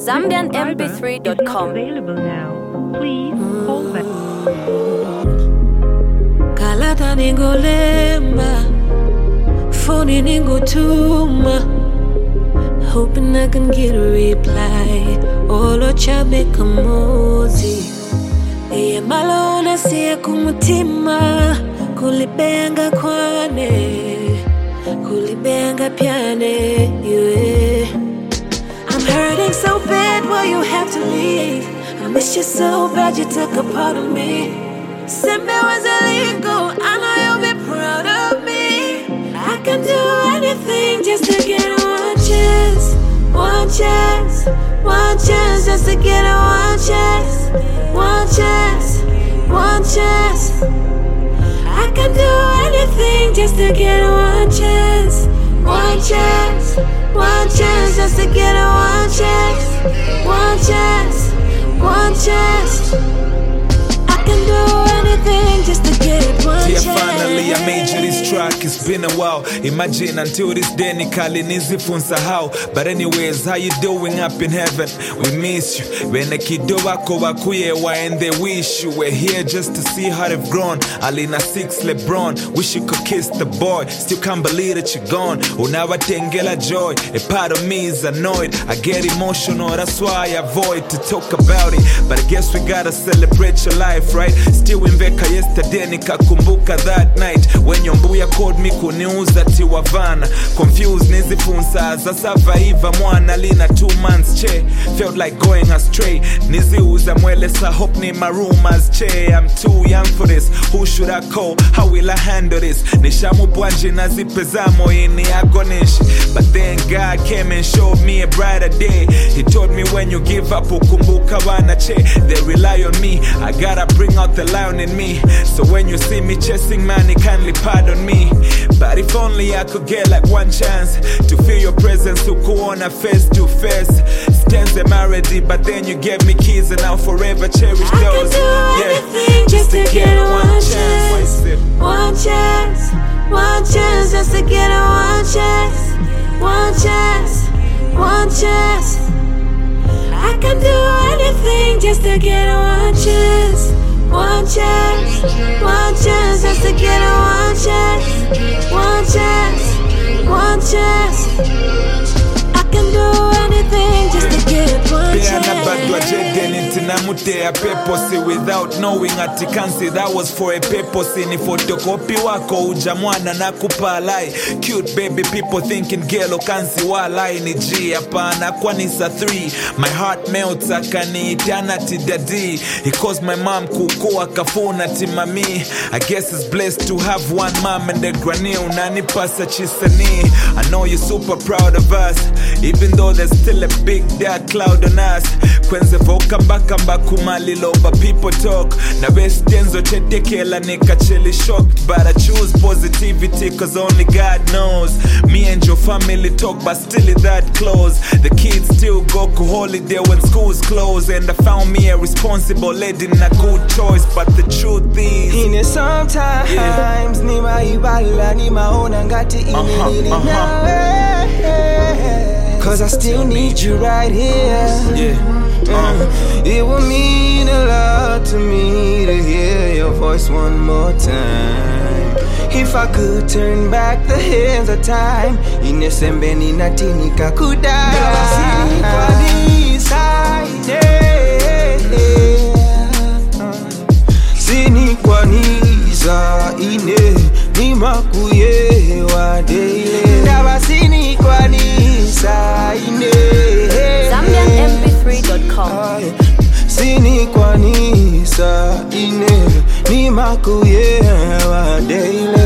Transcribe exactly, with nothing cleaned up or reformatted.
Zambian M P three dot com. Available now. Please hold back. Kalata ningolemba, phone ningotuma, hoping I can get a reply. Olo chabe kamozi, iye malona siya kumutima, kulibenga kwane, kulibenga piane, yeah. I'm hurting so bad, why you have to leave? I miss you so bad, you took a part of me. Sembe was illegal, I know you'll be proud of me. I can do anything just to get one chance, one chance, one chance, just to get a one chance, one chance, one chance. I can do anything just to get a one chance, one chance, one chance, just to get a one chance, one chance, one chance. I can do anything just to get one yeah, chance. Finally I made you this track, it's been a while. Imagine until this day nikali nizifunza how. But anyways, how you doing up in heaven? We miss you. When the kido wako wakuye wa and they wish you were here just to see how they've grown. Alina six LeBron, wish you could kiss the boy. Still can't believe that you're gone. Unawatengela joy. A part of me is annoyed. I get emotional, that's why I avoid to talk about it. But I guess we gotta celebrate your life, right? Still in Veka yesterday nikakumbuka that night when your mbuya called me kuniuza tiwavana. Confused nizifunza za survivor mwana lina two months che. Felt like going astray. Niziuza mwele sa hope ni my rumors che. I'm too young for this, who should I call? How will I handle this? Nishamu bwanje na zipezamo ini agonish. But then God came and showed me a brighter day. He told me when you give up ukumbuka wana che. They rely on me, I gotta bring out the lion in me. So when you see me chasing money, kindly pardon me. But if only I could get like one chance to feel your presence, to go on a face to face. Stands them already, but then you gave me keys and I'll forever cherish I those. can do anything just to get one chance, one chance, one chance, just to get a one chance, one chance, one chance. I can do anything just to get a one chance, one chance, one chance, just to get a one chance, one chance, one chance. I can do anything just to get one chance. Without knowing ati kansi that was for a purpose. Ni photocopy wako ujamwana na kupalai. Cute baby people thinking gelo kansi walai ni G hapana kwani sa three. My heart melts akaniitana ti daddy. He calls my mom kuko akafuna ti mami. I guess it's blessed to have one mom and a granny unanipasa chisani. I know you're super proud of us, even though there's still a big dark cloud on us. Kwenze voka mbaka mbakumali loba people talk. Na best tenzo chetekela nikacheli shocked. But I choose positivity cause only God knows. Me and your family talk but still it that close. The kids still go to holiday when school's closed. And I found me a responsible lady and a good choice. But the truth is in it sometimes yeah. Ni maibala ni maona ngati uh-huh, ini uh-huh. Cause I still need you right here. Yeah. Uh. It would mean a lot to me to hear your voice one more time. If I could turn back the hands of time, inesembe ni natini kakudai. Sini kwa niza ine ni makuye wa daily. Ndaba sini kwa niza ine Zambian M P three dot com. Sini kwa niza ine ni makuye wa daily.